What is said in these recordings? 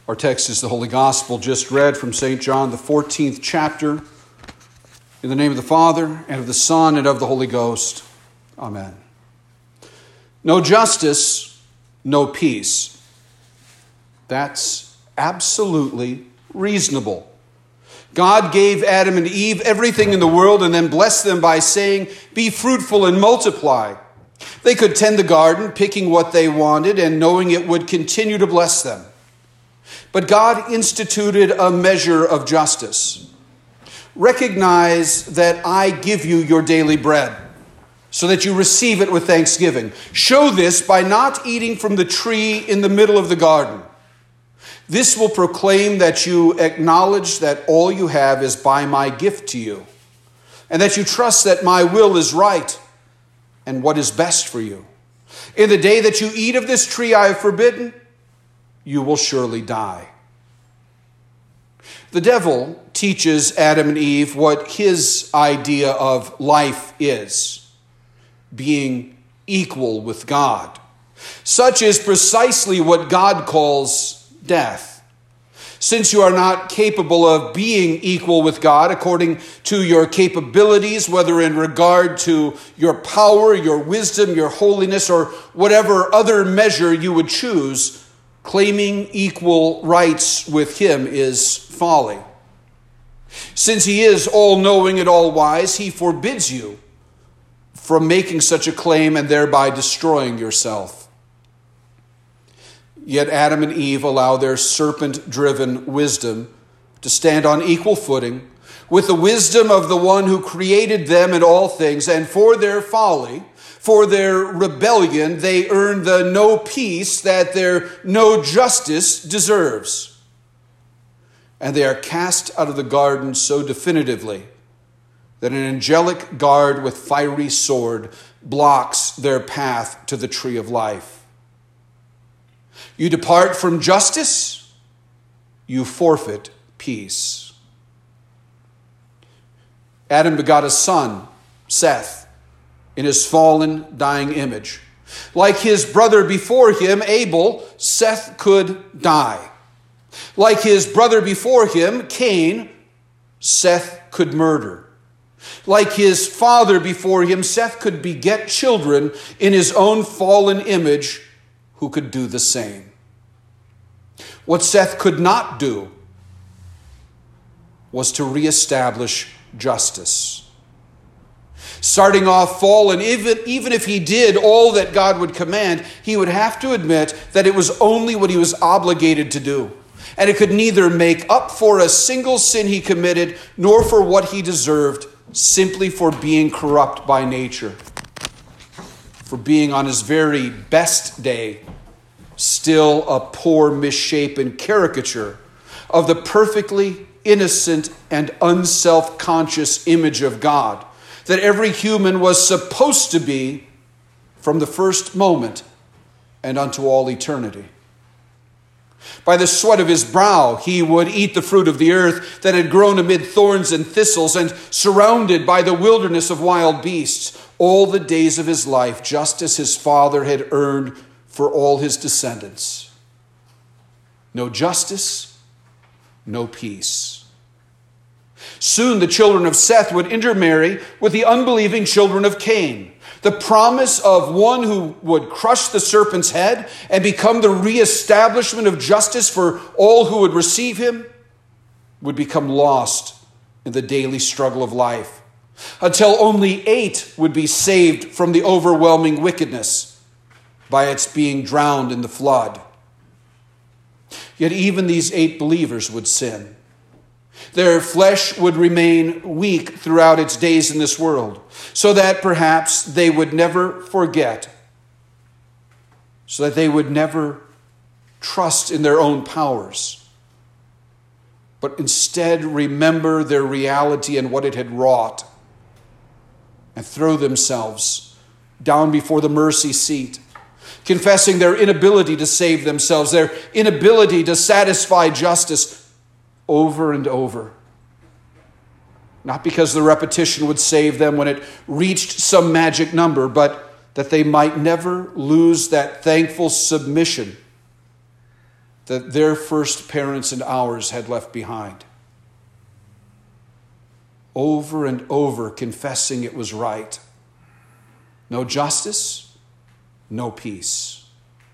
Our text is the Holy Gospel just read from St. John, the 14th chapter. In the name of the Father, and of the Son, and of the Holy Ghost. Amen. No justice, no peace. That's absolutely reasonable. God gave Adam and Eve everything in the world and then blessed them by saying, "Be fruitful and multiply." They could tend the garden, picking what they wanted and knowing it would continue to bless them. But God instituted a measure of justice. Recognize that I give you your daily bread, so that you receive it with thanksgiving. Show this by not eating from the tree in the middle of the garden. This will proclaim that you acknowledge that all you have is by my gift to you, and that you trust that my will is right and what is best for you. In the day that you eat of this tree I have forbidden, you will surely die. The devil teaches Adam and Eve what his idea of life is: being equal with God. Such is precisely what God calls death. Since you are not capable of being equal with God according to your capabilities, whether in regard to your power, your wisdom, your holiness, or whatever other measure you would choose, claiming equal rights with him is folly. Since he is all-knowing and all-wise, he forbids you from making such a claim and thereby destroying yourself. Yet Adam and Eve allow their serpent-driven wisdom to stand on equal footing with the wisdom of the one who created them and all things, and for their folly, for their rebellion, they earn the no peace that their no justice deserves. And they are cast out of the garden so definitively that an angelic guard with fiery sword blocks their path to the tree of life. You depart from justice, you forfeit peace. Adam begot a son, Seth, in his fallen, dying image. Like his brother before him, Abel, Seth could die. Like his brother before him, Cain, Seth could murder. Like his father before him, Seth could beget children in his own fallen image who could do the same. What Seth could not do was to reestablish justice. Starting off fallen, even if he did all that God would command, he would have to admit that it was only what he was obligated to do. And it could neither make up for a single sin he committed, nor for what he deserved, simply for being corrupt by nature. For being on his very best day, still a poor, misshapen caricature of the perfectly innocent and unself-conscious image of God that every human was supposed to be from the first moment and unto all eternity. By the sweat of his brow, he would eat the fruit of the earth that had grown amid thorns and thistles and surrounded by the wilderness of wild beasts all the days of his life, just as his father had earned for all his descendants. No justice, no peace. Soon the children of Seth would intermarry with the unbelieving children of Cain. The promise of one who would crush the serpent's head and become the reestablishment of justice for all who would receive him would become lost in the daily struggle of life, until only 8 would be saved from the overwhelming wickedness by its being drowned in the flood. Yet even these 8 believers would sin. Their flesh would remain weak throughout its days in this world, so that perhaps they would never forget, so that they would never trust in their own powers, but instead remember their reality and what it had wrought, and throw themselves down before the mercy seat, confessing their inability to save themselves, their inability to satisfy justice over and over. Not because the repetition would save them when it reached some magic number, but that they might never lose that thankful submission that their first parents and ours had left behind. Over and over confessing it was right. No justice, no peace.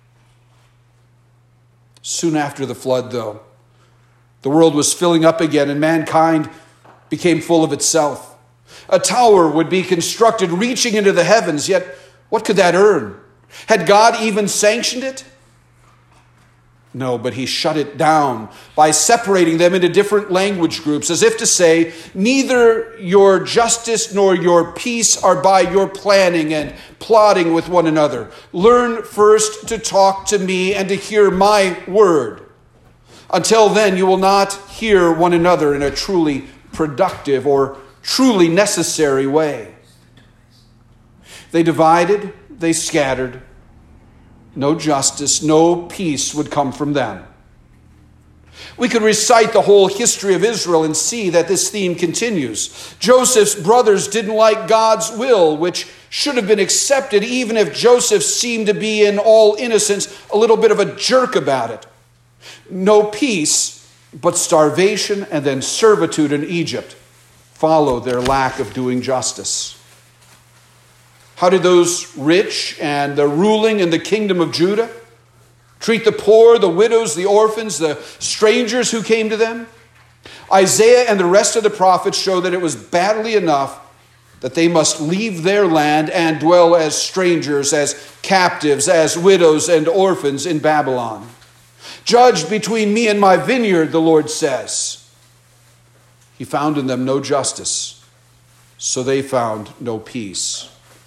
Soon after the flood, though, the world was filling up again and mankind became full of itself. A tower would be constructed reaching into the heavens, yet what could that earn? Had God even sanctioned it? No, but he shut it down by separating them into different language groups, as if to say, neither your justice nor your peace are by your planning and plotting with one another. Learn first to talk to me and to hear my word. Until then, you will not hear one another in a truly productive or truly necessary way. They divided, they scattered. No justice, no peace would come from them. We could recite the whole history of Israel and see that this theme continues. Joseph's brothers didn't like God's will, which should have been accepted even if Joseph seemed to be in all innocence a little bit of a jerk about it. No peace, but starvation and then servitude in Egypt follow their lack of doing justice. How did those rich and the ruling in the kingdom of Judah treat the poor, the widows, the orphans, the strangers who came to them? Isaiah and the rest of the prophets show that it was badly enough that they must leave their land and dwell as strangers, as captives, as widows and orphans in Babylon. Judge between me and my vineyard, the Lord says. He found in them no justice, so they found no peace.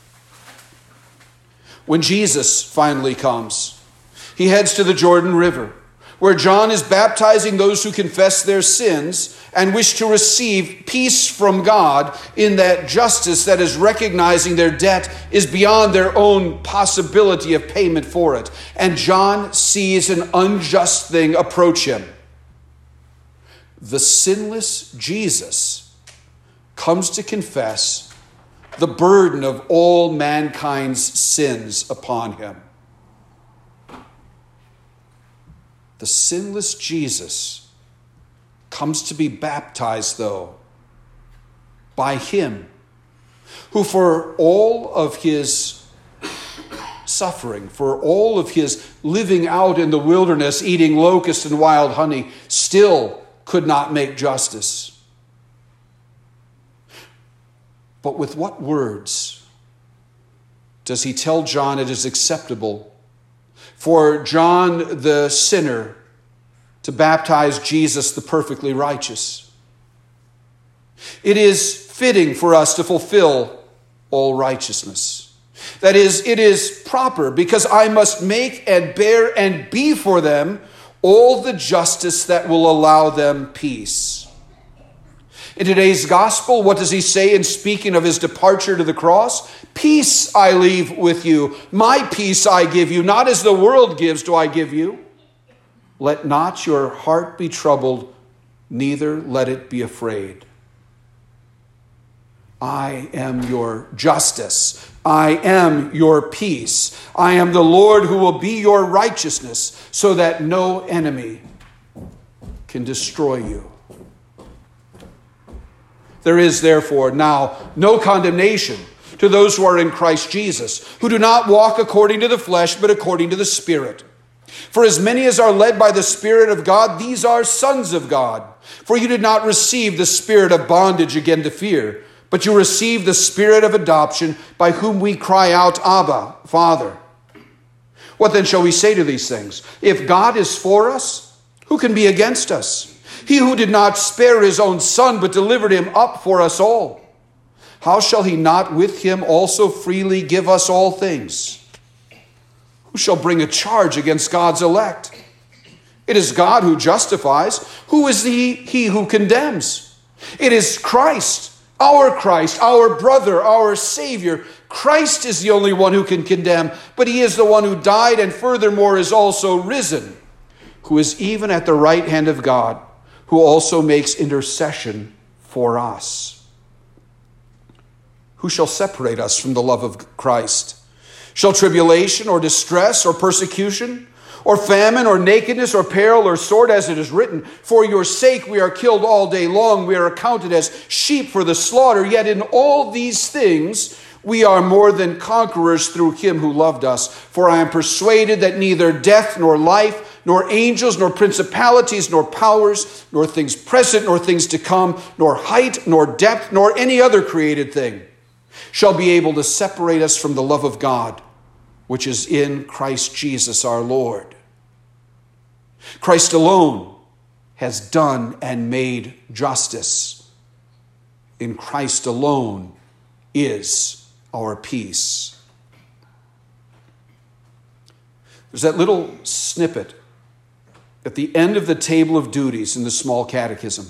When Jesus finally comes, he heads to the Jordan River, where John is baptizing those who confess their sins and wish to receive peace from God in that justice that is recognizing their debt is beyond their own possibility of payment for it. And John sees an unjust thing approach him. The sinless Jesus comes to confess the burden of all mankind's sins upon him. The sinless Jesus comes to be baptized, though, by him who for all of his suffering, for all of his living out in the wilderness, eating locusts and wild honey, still could not make justice. But with what words does he tell John it is acceptable for John the sinner to baptize Jesus the perfectly righteous? It is fitting for us to fulfill all righteousness. That is, it is proper because I must make and bear and be for them all the justice that will allow them peace. In today's gospel, what does he say in speaking of his departure to the cross? Peace I leave with you. My peace I give you. Not as the world gives do I give you. Let not your heart be troubled, neither let it be afraid. I am your justice. I am your peace. I am the Lord who will be your righteousness, so that no enemy can destroy you. There is therefore now no condemnation to those who are in Christ Jesus, who do not walk according to the flesh, but according to the Spirit. For as many as are led by the Spirit of God, these are sons of God. For you did not receive the spirit of bondage again to fear, but you received the Spirit of adoption, by whom we cry out, Abba, Father. What then shall we say to these things? If God is for us, who can be against us? He who did not spare his own son, but delivered him up for us all, how shall he not with him also freely give us all things? Who shall bring a charge against God's elect? It is God who justifies. Who is he who condemns? It is Christ, our brother, our Savior. Christ is the only one who can condemn, but he is the one who died and furthermore is also risen, who is even at the right hand of God, who also makes intercession for us. Who shall separate us from the love of Christ? Shall tribulation or distress or persecution or famine, or nakedness, or peril, or sword, as it is written, for your sake we are killed all day long. We are accounted as sheep for the slaughter. Yet in all these things we are more than conquerors through him who loved us. For I am persuaded that neither death, nor life, nor angels, nor principalities, nor powers, nor things present, nor things to come, nor height, nor depth, nor any other created thing shall be able to separate us from the love of God, which is in Christ Jesus our Lord. Christ alone has done and made justice. In Christ alone is our peace. There's that little snippet at the end of the table of duties in the small catechism.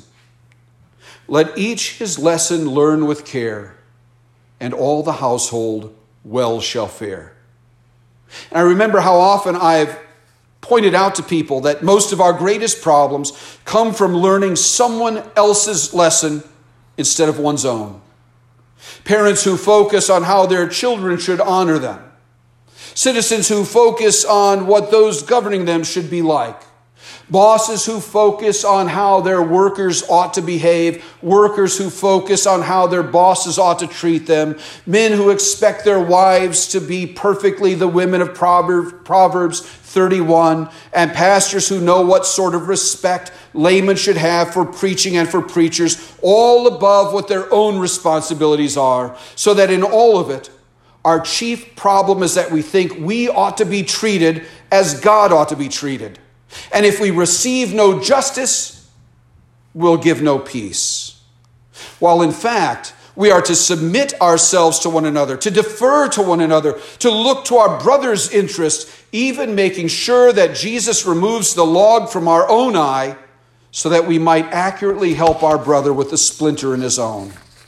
Let each his lesson learn with care, and all the household well shall fare. And I remember how often I've pointed out to people that most of our greatest problems come from learning someone else's lesson instead of one's own. Parents who focus on how their children should honor them. Citizens who focus on what those governing them should be like. Bosses who focus on how their workers ought to behave. Workers who focus on how their bosses ought to treat them. Men who expect their wives to be perfectly the women of Proverbs 31. And pastors who know what sort of respect laymen should have for preaching and for preachers, all above what their own responsibilities are. So that in all of it, our chief problem is that we think we ought to be treated as God ought to be treated. And if we receive no justice, we'll give no peace. While in fact, we are to submit ourselves to one another, to defer to one another, to look to our brother's interest, even making sure that Jesus removes the log from our own eye so that we might accurately help our brother with the splinter in his own.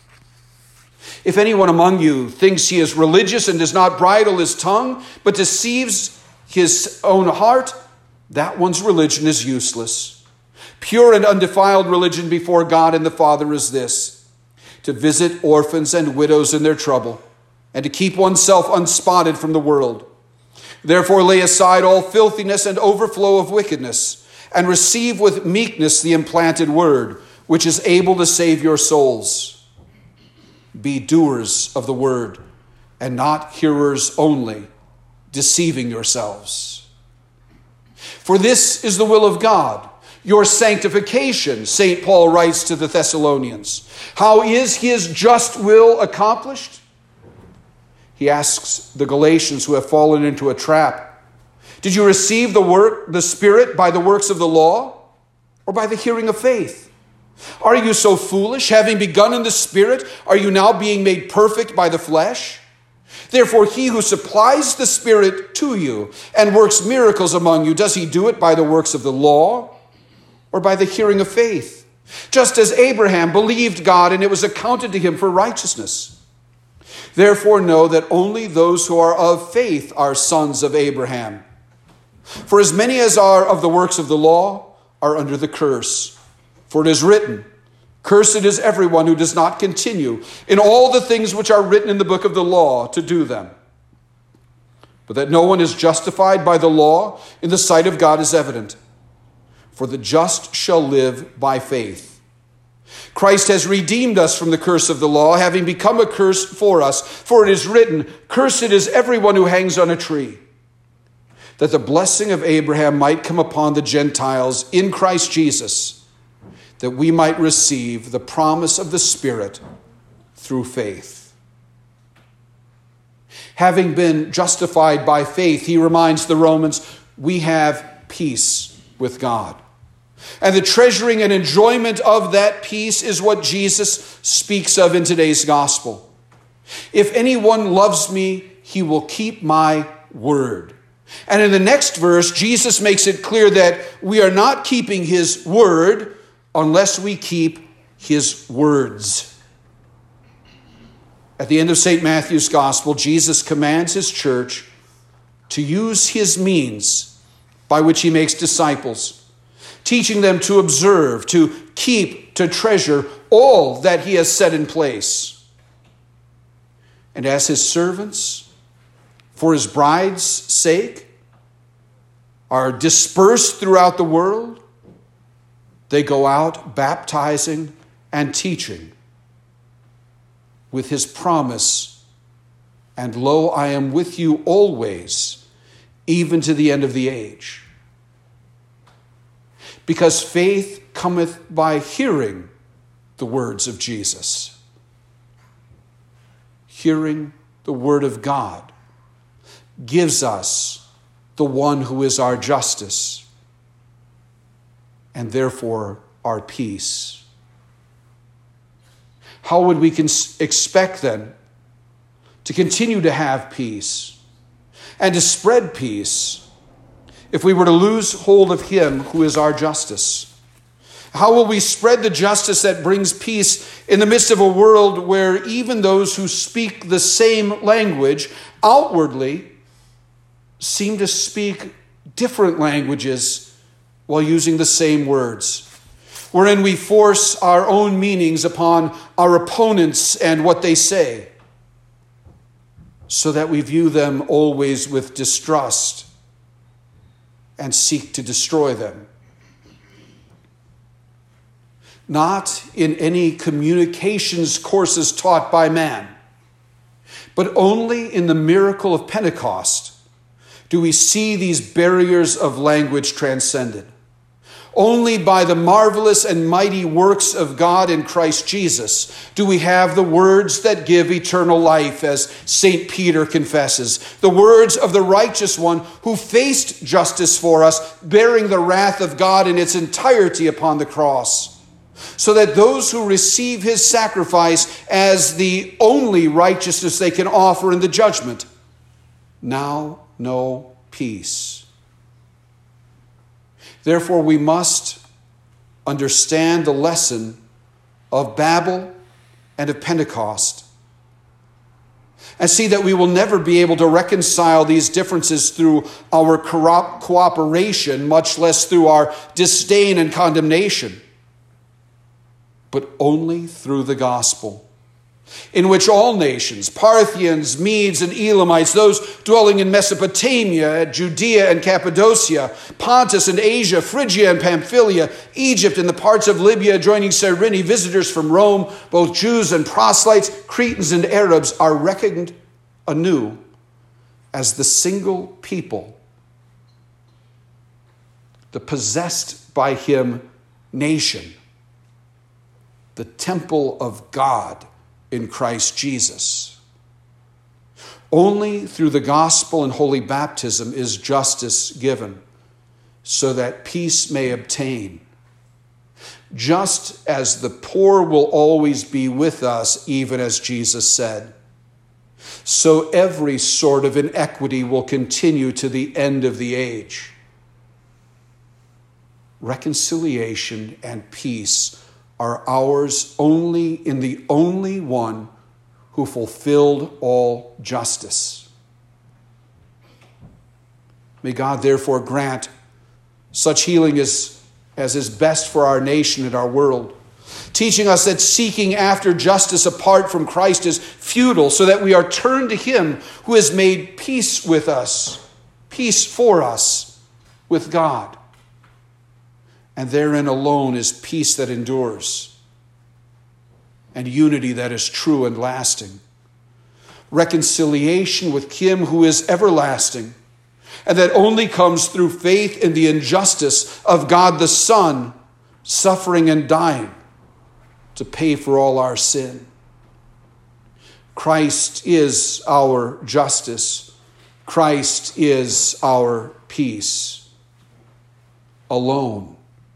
If anyone among you thinks he is religious and does not bridle his tongue, but deceives his own heart, that one's religion is useless. Pure and undefiled religion before God and the Father is this: to visit orphans and widows in their trouble, and to keep oneself unspotted from the world. Therefore lay aside all filthiness and overflow of wickedness, and receive with meekness the implanted word, which is able to save your souls. Be doers of the word, and not hearers only, deceiving yourselves. For this is the will of God, your sanctification, St. Paul writes to the Thessalonians. How is his just will accomplished? He asks the Galatians who have fallen into a trap. Did you receive the Spirit by the works of the law, or by the hearing of faith? Are you so foolish? Having begun in the Spirit, are you now being made perfect by the flesh? Therefore, he who supplies the Spirit to you and works miracles among you, does he do it by the works of the law or by the hearing of faith? Just as Abraham believed God and it was accounted to him for righteousness. Therefore, know that only those who are of faith are sons of Abraham. For as many as are of the works of the law are under the curse. For it is written, cursed is everyone who does not continue in all the things which are written in the book of the law to do them. But that no one is justified by the law in the sight of God is evident. For the just shall live by faith. Christ has redeemed us from the curse of the law, having become a curse for us. For it is written, cursed is everyone who hangs on a tree. That the blessing of Abraham might come upon the Gentiles in Christ Jesus, that we might receive the promise of the Spirit through faith. Having been justified by faith, he reminds the Romans, we have peace with God. And the treasuring and enjoyment of that peace is what Jesus speaks of in today's gospel. If anyone loves me, he will keep my word. And in the next verse, Jesus makes it clear that we are not keeping his word unless we keep his words. At the end of St. Matthew's Gospel, Jesus commands his church to use his means by which he makes disciples, teaching them to observe, to keep, to treasure all that he has set in place. And as his servants, for his bride's sake, are dispersed throughout the world. They go out baptizing and teaching with his promise, and lo, I am with you always, even to the end of the age. Because faith cometh by hearing the words of Jesus. Hearing the word of God gives us the one who is our justice and therefore our peace. How would we expect then to continue to have peace and to spread peace if we were to lose hold of him who is our justice? How will we spread the justice that brings peace in the midst of a world where even those who speak the same language outwardly seem to speak different languages while using the same words, wherein we force our own meanings upon our opponents and what they say, so that we view them always with distrust and seek to destroy them? Not in any communications courses taught by man, but only in the miracle of Pentecost do we see these barriers of language transcended. Only by the marvelous and mighty works of God in Christ Jesus do we have the words that give eternal life, as St. Peter confesses, the words of the righteous one who faced justice for us, bearing the wrath of God in its entirety upon the cross, so that those who receive his sacrifice as the only righteousness they can offer in the judgment now know peace. Therefore, we must understand the lesson of Babel and of Pentecost and see that we will never be able to reconcile these differences through our cooperation, much less through our disdain and condemnation, but only through the gospel, in which all nations, Parthians, Medes, and Elamites, those dwelling in Mesopotamia, Judea and Cappadocia, Pontus and Asia, Phrygia and Pamphylia, Egypt and the parts of Libya adjoining Cyrene, visitors from Rome, both Jews and proselytes, Cretans and Arabs, are reckoned anew as the single people, the possessed by him nation, the temple of God in Christ Jesus. Only through the gospel and holy baptism is justice given, so that peace may obtain. Just as the poor will always be with us, even as Jesus said, so every sort of inequity will continue to the end of the age. Reconciliation and peace are ours only in the only one who fulfilled all justice. May God therefore grant such healing as is best for our nation and our world, teaching us that seeking after justice apart from Christ is futile, so that we are turned to him who has made peace with us, peace for us with God. And therein alone is peace that endures and unity that is true and lasting. Reconciliation with him who is everlasting, and that only comes through faith in the injustice of God the Son, suffering and dying to pay for all our sin. Christ is our justice. Christ is our peace alone.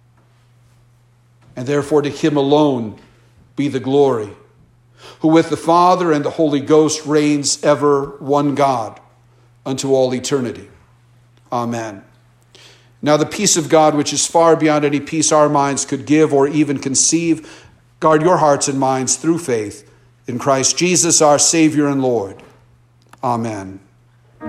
And therefore to him alone be the glory, who with the Father and the Holy Ghost reigns ever one God unto all eternity. Amen. Now the peace of God, which is far beyond any peace our minds could give or even conceive, guard your hearts and minds through faith in Christ Jesus our Savior and Lord. Amen.